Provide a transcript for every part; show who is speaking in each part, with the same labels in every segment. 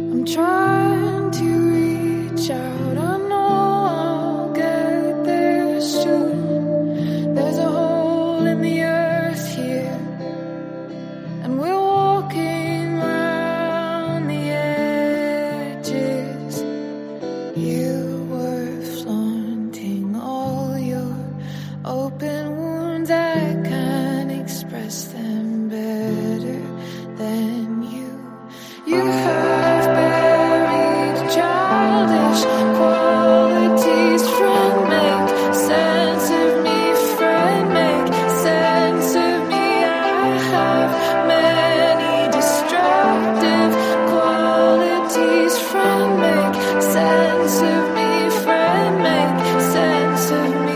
Speaker 1: I'm trying to reach out. I know I'll get there soon. There's a hole in the earth here, and we're walking round the edges. You were flaunting all your open wounds. I can't express them better than you. You have buried childish qualities. Friend, make sense of me. Friend, make sense of me. I have many destructive qualities. Friend, make sense of me. Friend, make sense of me.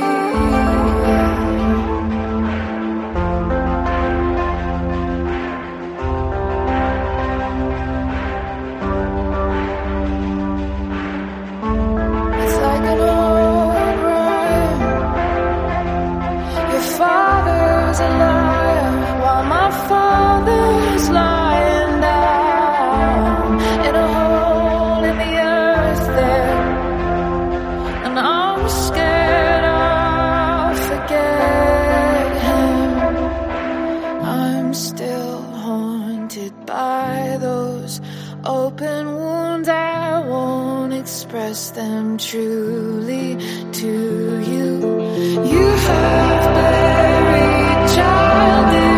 Speaker 1: It's like an old rhyme. Your father's a liar while my father's lying down in a hole in the earth there. And I'm scared I'll forget him. I'm still haunted by those open wounds. I won't express them truly to you. You have buried childish